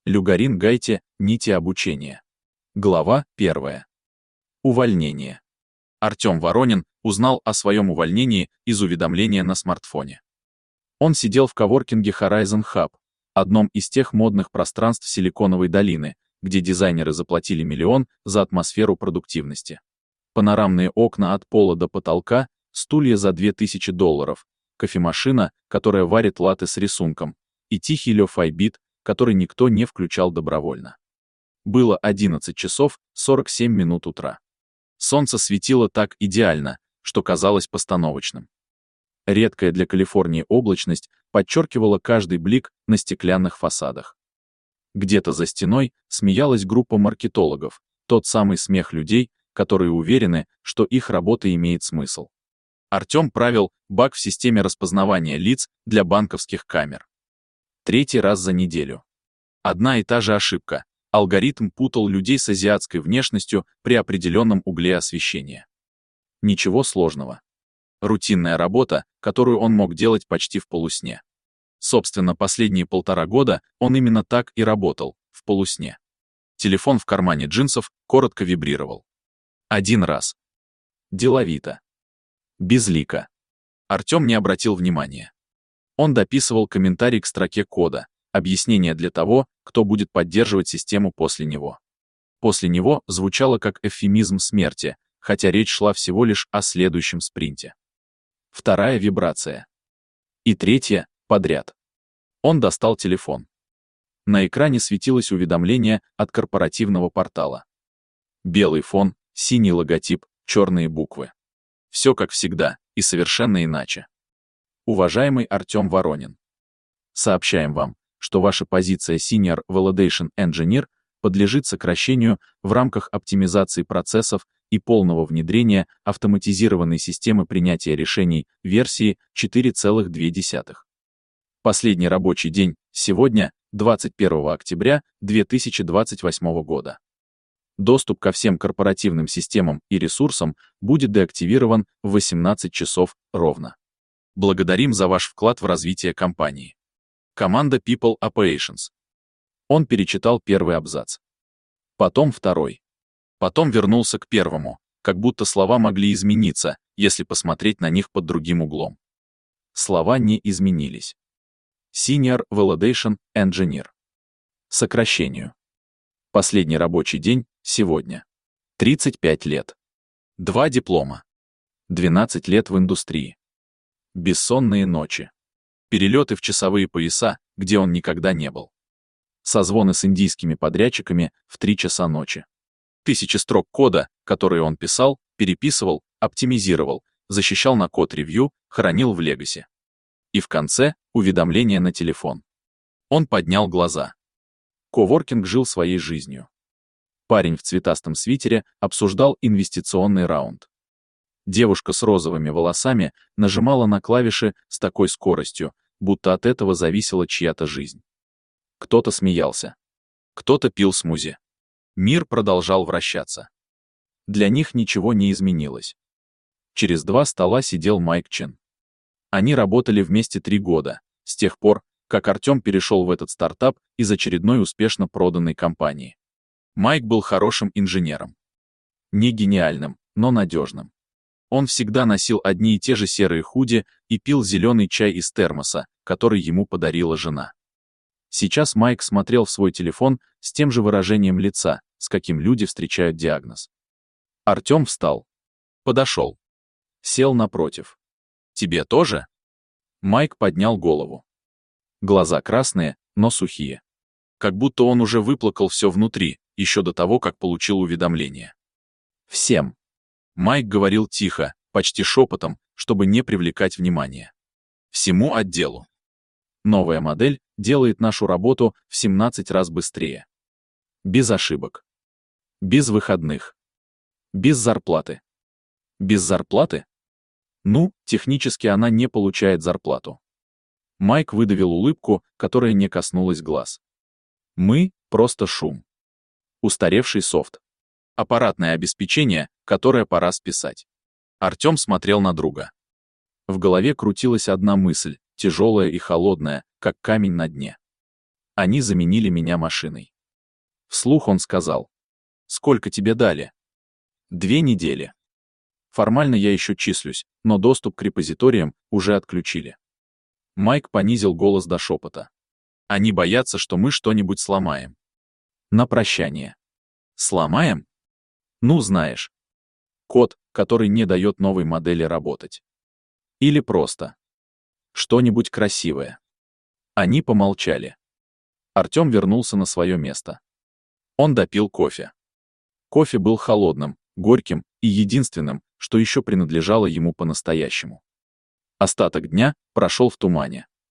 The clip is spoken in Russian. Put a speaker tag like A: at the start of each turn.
A: Люгарин Гайте, нити обучения. Глава 1. Увольнение. Артем Воронин узнал о своем увольнении из уведомления на смартфоне. Он сидел в коворкинге Horizon Hub, одном из тех модных пространств Силиконовой долины, где дизайнеры заплатили миллион за атмосферу продуктивности. Панорамные окна от пола до потолка, стулья за $2000, кофемашина, которая варит латте с рисунком, и тихий lo-fi бит, который никто не включал добровольно. Было 11 часов 47 минут утра. Солнце светило так идеально, что казалось постановочным. Редкая для Калифорнии облачность подчеркивала каждый блик на стеклянных фасадах. Где-то за стеной смеялась группа маркетологов, тот самый смех людей, которые уверены, что их работа имеет смысл. Артем правил баг в системе распознавания лиц для банковских камер. 3-й раз за неделю. Одна и та же ошибка. Алгоритм путал людей с азиатской внешностью при определенном угле освещения. Ничего сложного. Рутинная работа, которую он мог делать почти в полусне. Собственно, последние 1,5 года он именно так и работал, в полусне. Телефон в кармане джинсов коротко вибрировал. 1 раз. Деловито. Безлико. Артем не обратил внимания. Он дописывал комментарий к строке кода, объяснение для того, кто будет поддерживать систему после него. После него звучало как эвфемизм смерти, хотя речь шла всего лишь о следующем спринте. 2-я вибрация. И 3-я подряд. Он достал телефон. На экране светилось уведомление от корпоративного портала. Белый фон, синий логотип, черные буквы. Все как всегда, и совершенно иначе. Уважаемый Артем Воронин, сообщаем вам, что ваша позиция Senior Validation Engineer подлежит сокращению в рамках оптимизации процессов и полного внедрения автоматизированной системы принятия решений версии 4.2. Последний рабочий день сегодня, 21 октября 2028 года. Доступ ко всем корпоративным системам и ресурсам будет деактивирован в 18 часов ровно. Благодарим за ваш вклад в развитие компании. Команда People Operations. Он перечитал 1-й абзац. Потом 2-й. Потом вернулся к 1-му, как будто слова могли измениться, если посмотреть на них под другим углом. Слова не изменились. Senior Validation Engineer. Сокращению. Последний рабочий день сегодня. 35 лет. 2 диплома. 12 лет в индустрии. Бессонные ночи. Перелеты в часовые пояса, где он никогда не был. Созвоны с индийскими подрядчиками в 3 часа ночи. 1000 строк кода, которые он писал, переписывал, оптимизировал, защищал на код-ревью, хранил в Legacy. И в конце — уведомление на телефон. Он поднял глаза. Коворкинг жил своей жизнью. Парень в цветастом свитере обсуждал инвестиционный раунд. Девушка с розовыми волосами нажимала на клавиши с такой скоростью, будто от этого зависела чья-то жизнь. Кто-то смеялся. Кто-то пил смузи. Мир продолжал вращаться. Для них ничего не изменилось. Через 2 стола сидел Майк Чен. Они работали вместе 3 года, с тех пор, как Артем перешел в этот стартап из очередной успешно проданной компании. Майк был хорошим инженером. Не гениальным, но надежным. Он всегда носил одни и те же серые худи и пил зеленый чай из термоса, который ему подарила жена. Сейчас Майк смотрел в свой телефон с тем же выражением лица, с каким люди встречают диагноз. Артем встал. Подошел. Сел напротив. «Тебе тоже?» Майк поднял голову. Глаза красные, но сухие. Как будто он уже выплакал все внутри, еще до того, как получил уведомление. «Всем». Майк говорил тихо, почти шепотом, чтобы не привлекать внимания. «Всему отделу. Новая модель делает нашу работу в 17 раз быстрее. Без ошибок. Без выходных. Без зарплаты. Без зарплаты? Ну, технически она не получает зарплату». Майк выдавил улыбку, которая не коснулась глаз. «Мы — просто шум. Устаревший софт. Аппаратное обеспечение, которое пора списать». Артем смотрел на друга. В голове крутилась одна мысль, тяжелая и холодная, как камень на дне. Они заменили меня машиной. Вслух он сказал. Сколько тебе дали? 2 недели. Формально я еще числюсь, но доступ к репозиториям уже отключили. Майк понизил голос до шепота. Они боятся, что мы что-нибудь сломаем. На прощание. Сломаем? Ну, знаешь. Код, который не дает новой модели работать. Или просто. Что-нибудь красивое. Они помолчали. Артем вернулся на свое место. Он допил кофе. Кофе был холодным, горьким и единственным, что еще принадлежало ему по-настоящему. Остаток дня прошел в тумане.